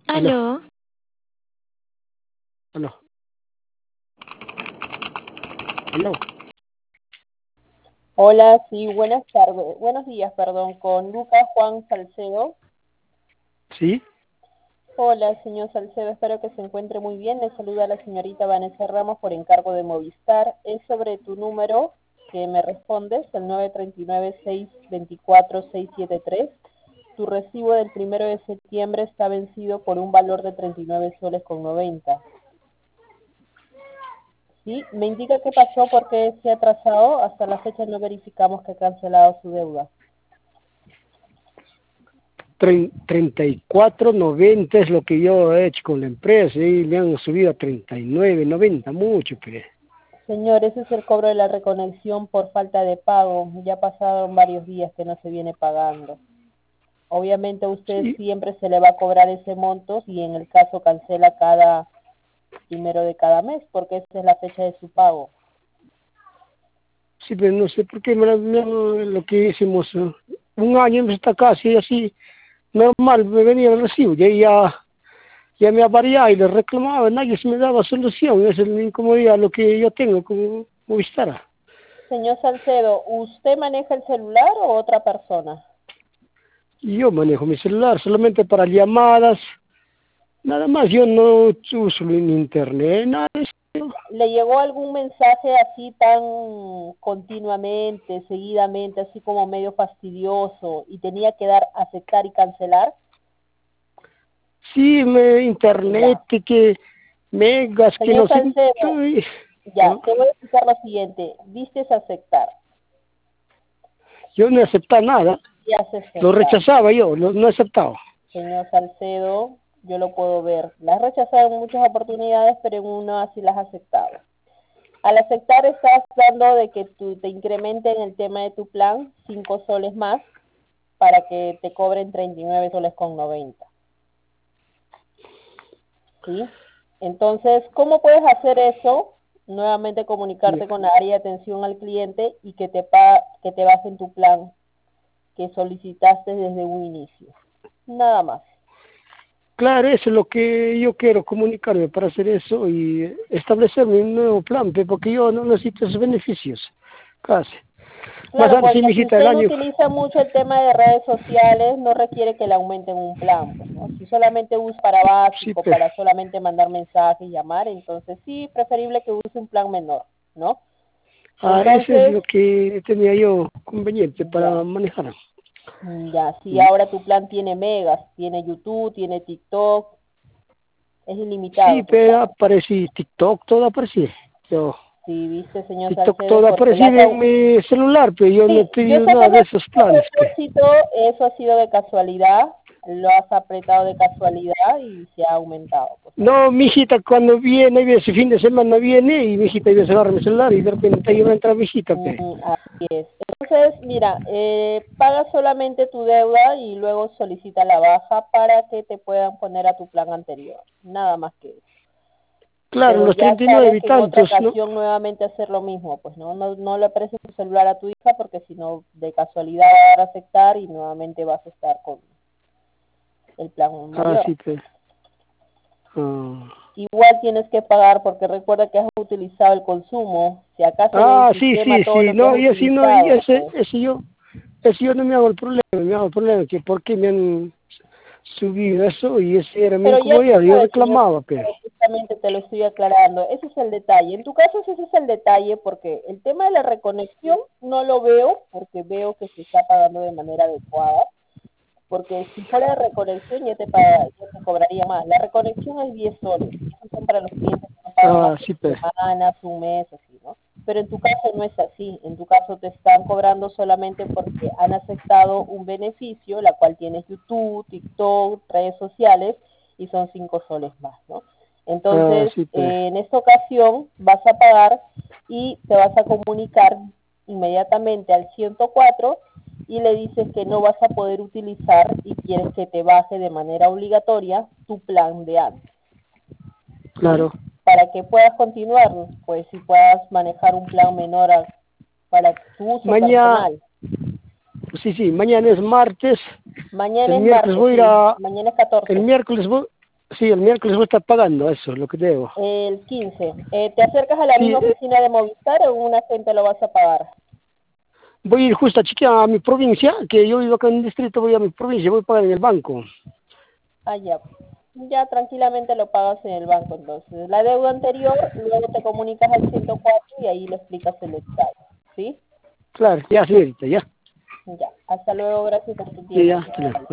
Aló, Aló, aló, aló. Hola, sí, buenas tardes, buenos días, perdón, con Lucas Juan Salcedo. ¿Sí? Hola, señor Salcedo, espero que se encuentre muy bien. Le saluda la señorita Vanessa Ramos por encargo de Movistar. Es sobre tu número que me respondes, el 939-624-673. Tu recibo del 1 de septiembre está vencido por un valor de 39 soles con 90. Sí, me indica qué pasó, porque se ha atrasado. Hasta la fecha no verificamos que ha cancelado su deuda. 34.90 es lo que yo he hecho con la empresa y me han subido a 39.90, mucho, pero. Señor, ese es el cobro de la reconexión por falta de pago. Ya pasaron varios días que no se viene pagando. Obviamente a usted Sí, siempre se le va a cobrar ese monto y en el caso cancela cada 1 de cada mes, porque esa es la fecha de su pago. sí, pero no sé por qué lo que hicimos, un año me está casi así, normal, me venía el recibo, ya me avariaba y le reclamaba, nadie se me daba solución, esa es la incomodidad, lo que yo tengo como Movistar. Señor Salcedo, ¿usted maneja el celular o otra persona? Y yo manejo mi celular solamente para llamadas, nada más, yo no uso en internet, nada de eso. ¿Le llegó algún mensaje así tan continuamente, seguidamente, así como medio fastidioso y tenía que dar aceptar y cancelar? Sí, internet, Ya. que megas, que Señor no sé, Salcedo, ya, ¿no? te voy a explicar lo siguiente. Diste aceptar Yo no aceptaba nada, y has lo aceptado. rechazaba yo, no aceptaba. Señor Salcedo, yo lo puedo ver. Las has rechazado en muchas oportunidades, pero en una sí las has aceptado. Al aceptar estás dando de que te incrementen el tema de tu plan 5 soles más para que te cobren 39 soles con 90. ¿Sí? Entonces, ¿cómo puedes hacer eso? Nuevamente Ya. comunicarte con la área de atención al cliente y que que te bajen tu plan que solicitaste desde un inicio. Nada más. Claro, eso es lo que yo quiero comunicarme para hacer eso y establecer mi nuevo plan, porque yo no necesito esos beneficios, casi. Más Claro, ahora sí, porque si mijita, el usted no año. utiliza mucho el tema de redes sociales, no requiere que le aumenten un plan, pues, ¿no? Si solamente usa para Sí, básico, pero para solamente mandar mensajes y llamar, entonces sí, preferible que use un plan menor, ¿no? ese es Entonces, lo que tenía yo conveniente para ya, manejar. ya, si Mm. ahora tu plan tiene megas, tiene YouTube, tiene TikTok, es Sí, ilimitado tu plan. pero aparecí TikTok, todo aparecía. Yo, Sí, viste, señor TikTok Salcedo, todo porque aparecía en mi celular, pero yo no he sí, yo tenido sé que nada no de es esos a planes. propósito, eso ha sido de casualidad, lo has apretado de casualidad y se ha aumentado, pues, ¿no? No, mi hijita cuando viene, ese fin de semana viene y mi hijita iba a agarrar mi celular y de repente ahí va a entrar mi hijita, pe. Así es. Entonces, mira, paga solamente tu deuda y luego solicita la baja para que te puedan poner a tu plan anterior. Nada más que eso. Claro, Pero los ya 39 sabes y en otra tantos, ¿no? ocasión nuevamente hacer lo mismo, pues no le prestes tu celular a tu hija porque si no de casualidad va a dar a aceptar y nuevamente vas a estar con el plan mayor. Sí, pe. Ah, Igual tienes que pagar porque recuerda que has utilizado el consumo. Si acaso ve el sí, sistema sí, todo sí, lo que has no, y así no, y utilizado, pues ese yo no me hago el problema, me hago el problema que por qué me han subido eso y ese era mi pero ya incomodidad, tú yo sabes, señor, reclamaba, pero. justamente te lo estoy aclarando. Ese es el detalle. En tu caso ese es el detalle porque el tema de la reconexión no lo veo porque veo que se está pagando de manera adecuada. Porque si fuera de reconexión ya te cobraría más. La reconexión es 10 soles. Esos son para los clientes que no pagan más que Sí, 2 pe. semanas, un mes, así, ¿no? Pero en tu caso no es así. En tu caso te están cobrando solamente porque han aceptado un beneficio, la cual tienes YouTube, TikTok, redes sociales, y son 5 soles más, ¿no? Entonces, Sí, pe. en esta ocasión vas a pagar y te vas a comunicar inmediatamente al 104 y le dices que no vas a poder utilizar y quieres que te baje de manera obligatoria tu plan de antes, ¿sí? Claro. Para que puedas continuar, pues si puedas manejar un plan menor para tu uso Mañana, personal. sí, mañana es martes, Mañana el es miércoles martes, voy a ir sí, a, mañana es el 14. miércoles voy, Sí, el miércoles voy a estar pagando eso, lo que debo. El 15. ¿Te acercas a la Sí, misma oficina de Movistar o en un agente lo vas a pagar? voy a ir justo a chequear a mi provincia, que yo vivo acá en el distrito, voy a mi provincia, voy a pagar en el banco. Ah, ya. Ya tranquilamente lo pagas en el banco entonces. La deuda anterior, luego te comunicas al 104 y ahí le explicas el detalle. ¿Sí? Claro, ya señorita, ya. Ya. Hasta luego, gracias por tu Sí, ya, tiempo. hasta luego.